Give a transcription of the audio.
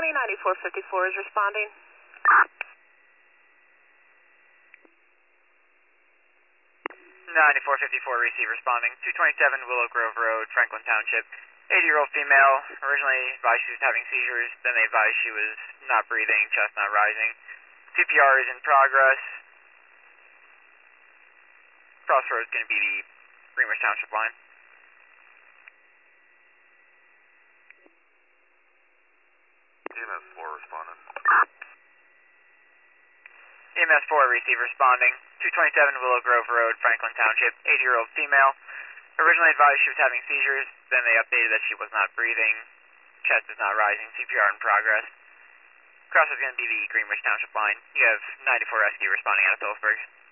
County 9454 is responding. 9454, receive, responding. 227 Willow Grove Road, Franklin Township. 80-year-old female, originally advised she was having seizures, then they advised she was not breathing, chest not rising. CPR is in progress. Crossroads going to be the Greenwich Township line. EMS 4 responding. EMS 4, receive, responding. 227 Willow Grove Road, Franklin Township. 80-year-old female. Originally advised she was having seizures, then they updated that she was not breathing, chest is not rising, CPR in progress. Cross is going to be the Greenwich Township line. You have 94 rescue responding out of Phillipsburg.